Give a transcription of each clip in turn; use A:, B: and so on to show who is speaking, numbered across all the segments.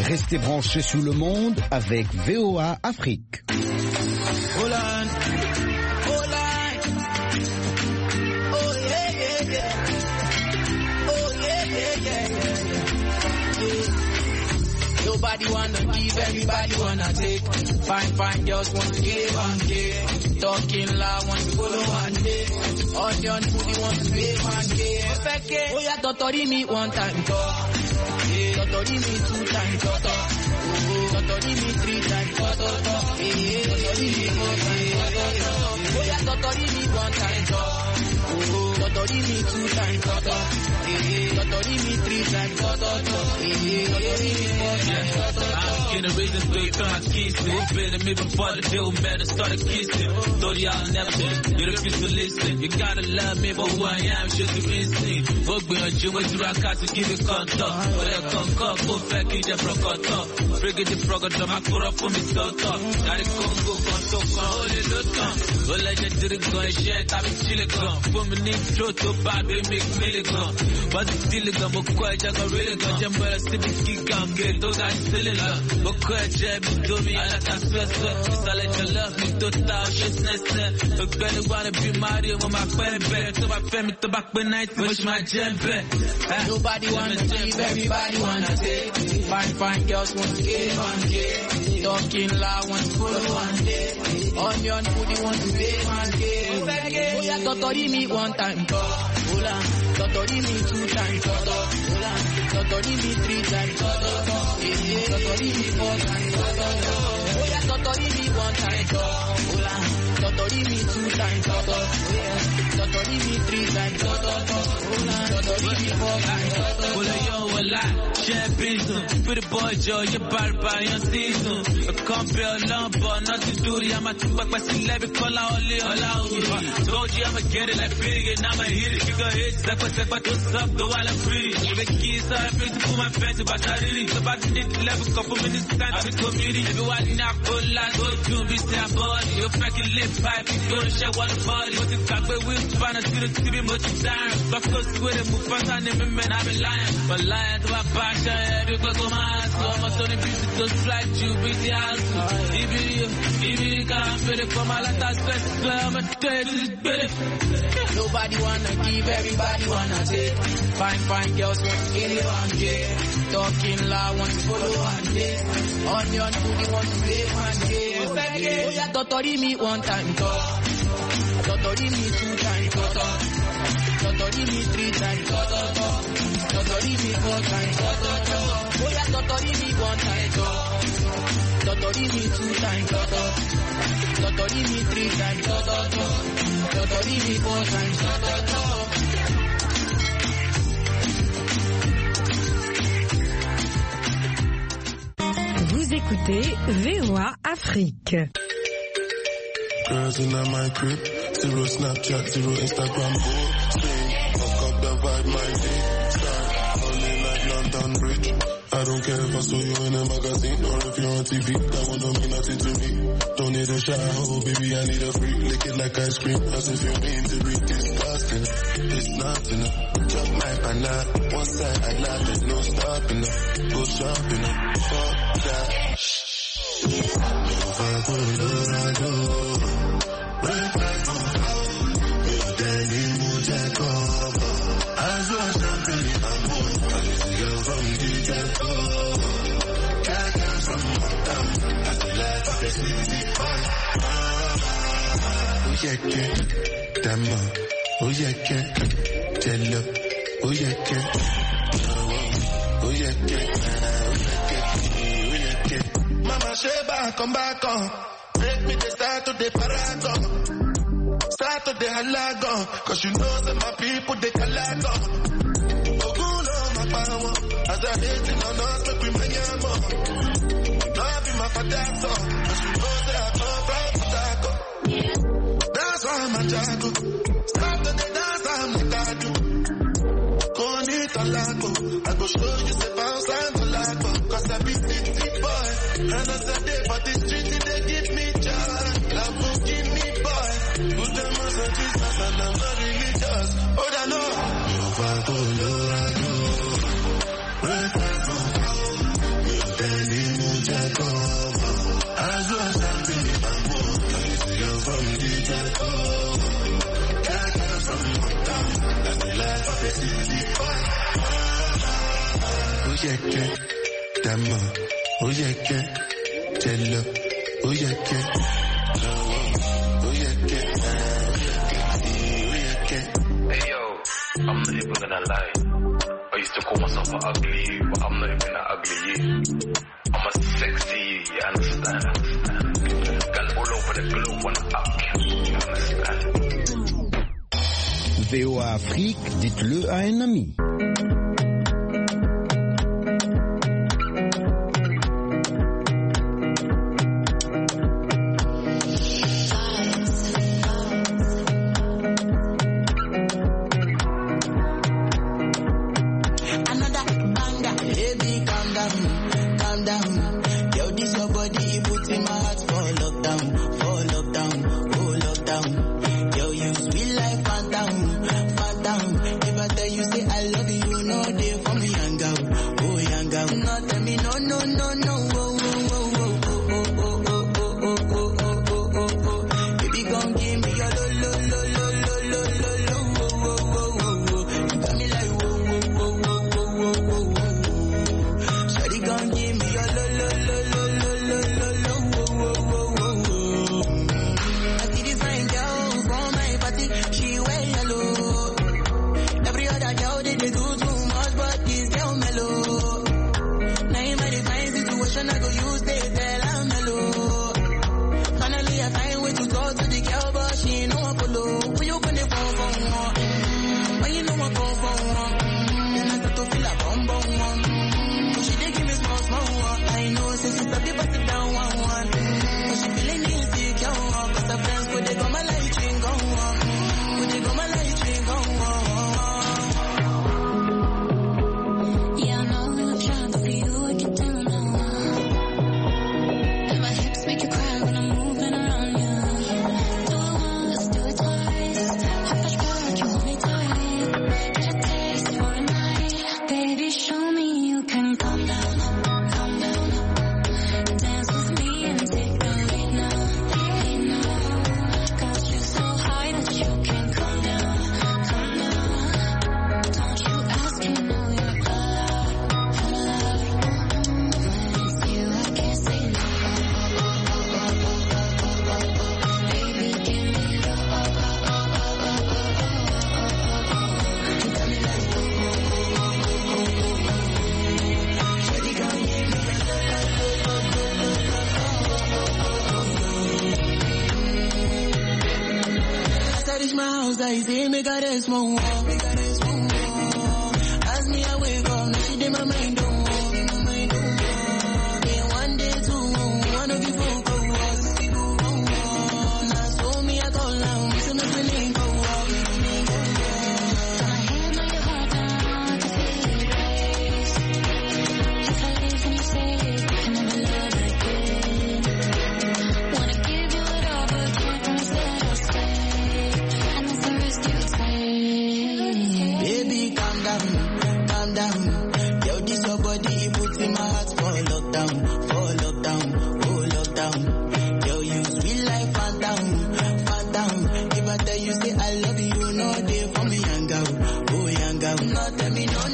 A: Restez branchés sur le monde avec VOA Afrique.
B: Nobody wanna give, everybody wanna take. Fine girls want to give and give. Talking loud want to follow one day. Onion foodie want to pay and give. Oh yeah, totori me one time, totori me 2 times, totori me 3 times, totori me 4 times, oh yeah, totori me 1 time, totori me 2 times, totori me 3 times, totori me 4 times.
C: I'm getting reason to turn my keys to it. Better me before the deal matter started kissing. Thought y'all never did. You refuse to listen. You gotta love me, but who I am should be insane. Fuck me on you, wait till I got to give it contact. But I can't call, go back in the broke up. Frigate the frog up, I put up for me so tough. Got it go, hold it, look on. Well, I just did it, go and shit, I've been chilling, gone. Put me in throat to Bobby, make me gone. But the deal is gone, but quite, I got really gone. Jump where I sit, kick out, get those guys still in love. But quite, Jab, do me, I like that stress, it's all like your love, me, to touch, it's necessary. Look better, wanna be Mario, with my better, to my family, to back when night, push my jam back.
B: Nobody wanna give, everybody wanna take. Fine girls want to give and give. Talking loud want to follow one day. Onion foodie want to pay and give. Oh yeah, totori me 1 time, totori me 2 times, totori me 3 times, totori me 4 times, oh yeah, totori me 1 time, totori me 2 times, totori me 3 times, totori me 4 times.
C: Well, yo, a lot, champagne, for the boy, Joe, you're about by your season. A compare alone, but nothing to do. I'm a back by celebrity, call out all out. Told you I'ma get it like big, and I'ma hit it. You go hit, step by step, what's up, though while I'm pretty. The keys are free to put my fancy, but I really, so about to need 11 couple minutes, time to the community. Everybody now, pull like, go to be stand body. You're fucking lip pipe, you're gonna show what the body. What's the talk, but we'll find a student to be much time. Fuck us with it, move fast, I never meant I've been lying. But lying to my passion, every go to my ass. So I'm a Sony piece to fly you, beat the house. If you can't fit it for my last stress, I'm a dead to this bitch.
B: Nobody wanna give, everybody wanna take. Fine girls want to get it on give. Talking loud want to follow one day. Onion foodie want to pay one give. Oh yeah, totori me 1 time, totori me 2 times, totori me 3 times, totori me 4 times, oh yeah, totori me 1 time, totori me 2 times, totori me 3 times, totori me 4 times.
D: Vous écoutez VOA Afrique.
E: Girls in my crib, 0 Snapchat, 0 Instagram, sing, fuck up the vibe, my day, start, only like London Bridge. I don't care if I saw you in a magazine or if you're on TV, that one don't mean nothing to me. Don't need a shower, oh baby, I need a freak, lick it like ice cream, as if you mean to be disgusting. It's nothing, chop my banana, one side I laugh, there's no stopping, go shopping, fuck that.
F: Mama Sheba, come back on. Make me the start to the paragon. Start to the halagon. Cause you know that my people, they calago. Oguno, my power. As I hate it on us, make we manyamo. Love be my father, son. Cause you know that I come from Potako. That's why I'm a jago. Start to the dance, I'm the gado. Koni talago. I go show you the bounce and the lago. Cause I be city boy. And as I day for the street, they give me joy. Love give me boy. Put them on Jesus and I'm not religious. Oh, I know. You are good, you are good.
E: Oh yeah, yeah, Dama. Oh yeah, yeah, Jello. Oh yeah, yeah. Oh yeah, yeah.
G: Hey yo, I'm not even gonna lie. I used to call myself an ugly, but I'm not even that ugly. I'm a sexy, you understand? Girl all over the globe wanna fuck you, understand?
A: VOA Afrique, dites-le à un ami.
B: I say make her rest more. Ask me I wake up, now she did my mind don't walk. Then one day two, one of you folk go walk. Now so me I call now, so me feeling go walk.
H: Got my hand on your heart now, I can feel it race. If I leave and you say I can never love again. Wanna give you it all, but can't promise that I'll stay. And that's the risk you take.
B: Baby, calm down, calm down. Yo, this your body, it puts in my heart for lockdown, oh lockdown. Yo, you sweet like phantom. If I tell you say I love you, no day for me, young girl. No, tell me no.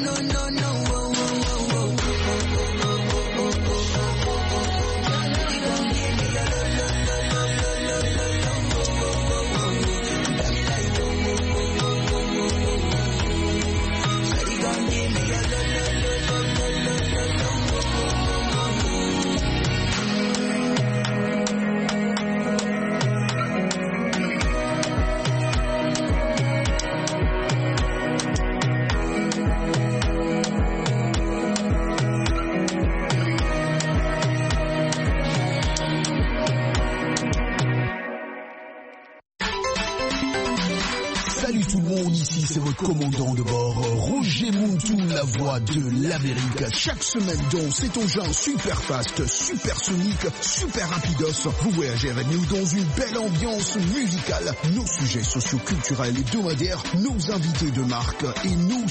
I: Salut tout le monde, ici c'est votre commandant de bord, Roger Mountoun, la voix de l'Amérique. Chaque semaine dans cet engin super fast, super sonique, super rapidos, vous voyagez avec nous dans une belle ambiance musicale. Nos sujets socio-culturels hebdomadaires, nos invités de marque et nos